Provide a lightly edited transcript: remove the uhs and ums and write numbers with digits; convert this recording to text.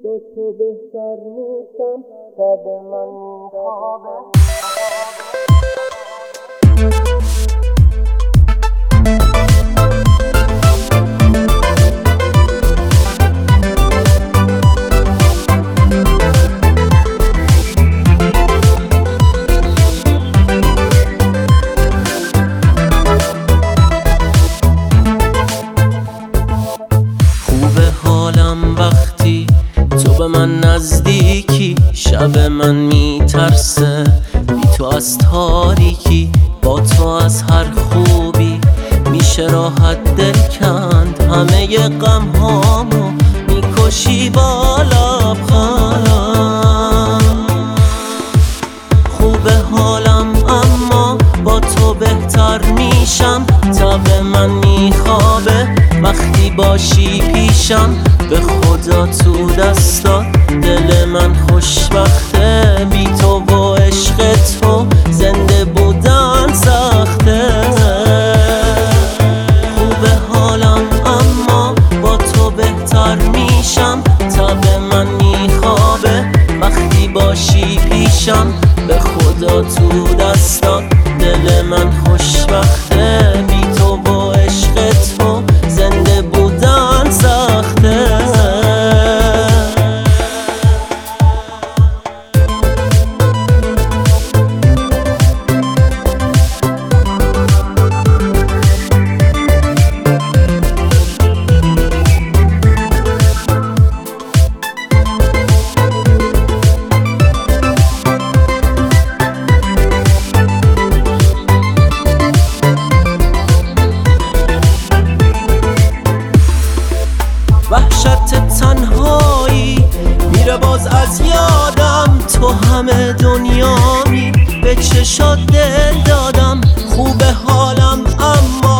با تو بهتر نیستم تا به من میخوابه. وقتی تو به من نزدیکی، شب من میترسه بی تو از تاریکی. با تو از هر خوبی میشه راحت دل کند، همه غم هامو میکشی با لبخند. خوبه حالم اما با تو بهتر میشم، تا به من میخوابه وقتی باشی پیشم. به خدا تو دستات دل من خوشبخته، بی تو و عشق تو زنده بودن سخته. خوبه حالم اما با تو بهتر میشم، تا به من میخوابه وقتی باشی پیشم. به خدا تو دستات دل من خوشبخته، بی تو و عشق تو زنده بودن سخته. وحشت تنهایی میره باز از یادم، تو همه دنیامی به چشات دل دادم. خوب حالم اما